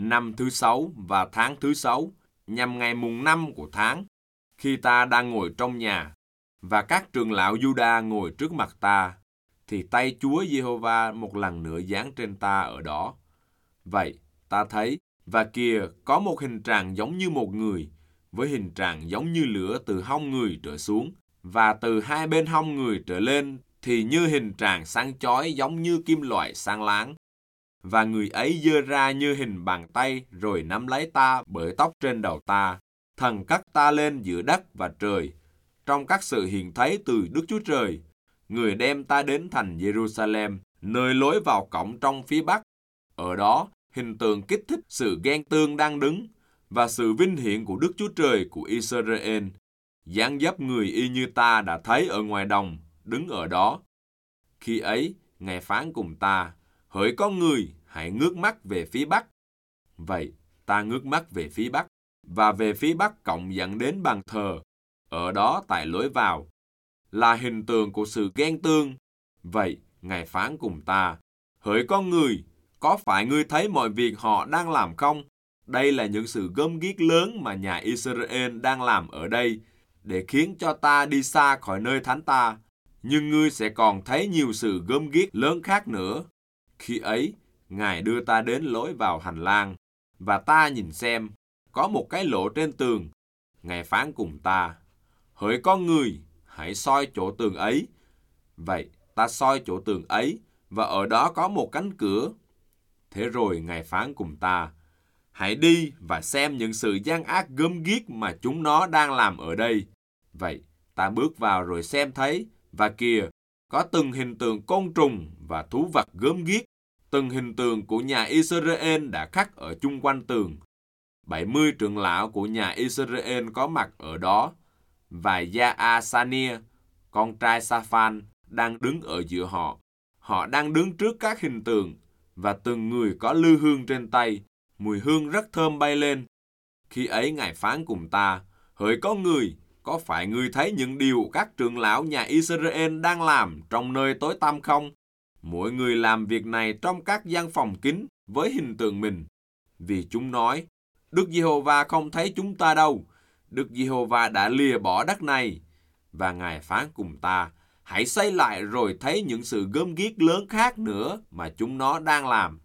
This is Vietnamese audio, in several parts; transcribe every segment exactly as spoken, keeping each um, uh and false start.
năm thứ sáu và tháng thứ sáu, nhằm ngày mùng năm của tháng, khi ta đang ngồi trong nhà, và các trưởng lão Giu-đa ngồi trước mặt ta, thì tay Chúa Giê-hô-va một lần nữa giáng trên ta ở đó. Vậy, ta thấy, và kìa, có một hình trạng giống như một người, với hình trạng giống như lửa từ hông người trở xuống, và từ hai bên hông người trở lên thì như hình trạng sáng chói giống như kim loại sáng láng. Và người ấy giơ ra như hình bàn tay rồi nắm lấy ta bởi tóc trên đầu ta, thần cất ta lên giữa đất và trời. Trong các sự hiện thấy từ Đức Chúa Trời, người đem ta đến thành Jerusalem, nơi lối vào cổng trong phía bắc. Ở đó, hình tượng kích thích sự ghen tương đang đứng, và sự vinh hiển của Đức Chúa Trời của Israel, dáng dấp người y như ta đã thấy ở ngoài đồng, đứng ở đó. Khi ấy, Ngài phán cùng ta, hỡi con người, hãy ngước mắt về phía bắc. Vậy, ta ngước mắt về phía bắc, và về phía bắc cổng dẫn đến bàn thờ. Ở đó tại lối vào, là hình tượng của sự ghen tương. Vậy, Ngài phán cùng ta, hỡi con người, có phải ngươi thấy mọi việc họ đang làm không? Đây là những sự gớm ghiếc lớn mà nhà Israel đang làm ở đây, để khiến cho ta đi xa khỏi nơi thánh ta. Nhưng ngươi sẽ còn thấy nhiều sự gớm ghiếc lớn khác nữa. Khi ấy, Ngài đưa ta đến lối vào hành lang, và ta nhìn xem, có một cái lỗ trên tường. Ngài phán cùng ta, hỡi con người, hãy soi chỗ tường ấy. Vậy, ta soi chỗ tường ấy, và ở đó có một cánh cửa. Thế rồi Ngài phán cùng ta, hãy đi và xem những sự gian ác gớm ghiếc mà chúng nó đang làm ở đây. Vậy, ta bước vào rồi xem thấy, và kìa, có từng hình tượng côn trùng và thú vật gớm ghiếc, từng hình tượng của nhà Israel đã khắc ở chung quanh tường. bảy mươi trưởng lão của nhà Israel có mặt ở đó, và Gia-a-sa-nia, con trai Sa-phan, đang đứng ở giữa họ. Họ đang đứng trước các hình tượng, và từng người có lư hương trên tay, mùi hương rất thơm bay lên. Khi ấy Ngài phán cùng ta, hỡi con người, có phải ngươi thấy những điều các trưởng lão nhà Israel đang làm trong nơi tối tăm không? Mỗi người làm việc này trong các gian phòng kín với hình tượng mình. Vì chúng nói, Đức Giê-hô-va không thấy chúng ta đâu. Đức Giê-hô-va đã lìa bỏ đất này. Và Ngài phán cùng ta, hãy xây lại rồi thấy những sự gớm ghiếc lớn khác nữa mà chúng nó đang làm.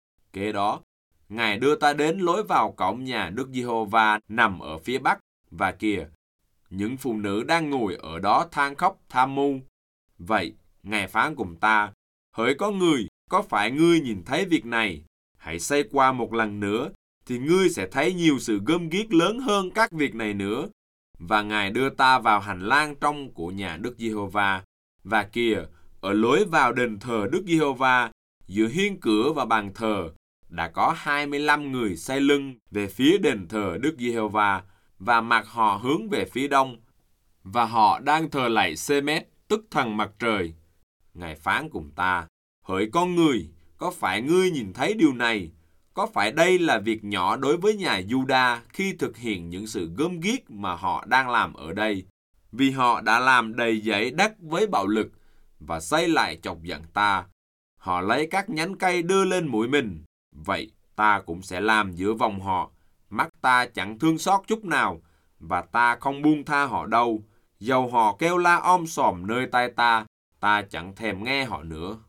Kế đó, Ngài đưa ta đến lối vào cổng nhà Đức Giê-hô-va nằm ở phía bắc, và kìa, những phụ nữ đang ngồi ở đó than khóc tham mưu. Vậy, Ngài phán cùng ta, hỡi con người, có phải ngươi nhìn thấy việc này? Hãy xây qua một lần nữa, thì ngươi sẽ thấy nhiều sự gớm ghiếc lớn hơn các việc này nữa. Và Ngài đưa ta vào hành lang trong của nhà Đức Giê-hô-va. Và kìa, ở lối vào đền thờ Đức Giê-hô-va, giữa hiên cửa và bàn thờ, đã có hai mươi lăm người xoay lưng về phía đền thờ Đức Giê-hô-va, và mặt họ hướng về phía đông. Và họ đang thờ lạy Sê-mét, tức thần mặt trời. Ngài phán cùng ta, hỡi con người, có phải ngươi nhìn thấy điều này? Có phải đây là việc nhỏ đối với nhà Giu-đa khi thực hiện những sự gớm ghiếc mà họ đang làm ở đây? Vì họ đã làm đầy dẫy đất với bạo lực và xây lại chọc giận ta. Họ lấy các nhánh cây đưa lên mũi mình. Vậy ta cũng sẽ làm giữa vòng họ. Mắt ta chẳng thương xót chút nào, và ta không buông tha họ đâu. Dầu họ kêu la om sòm nơi tai ta, ta chẳng thèm nghe họ nữa.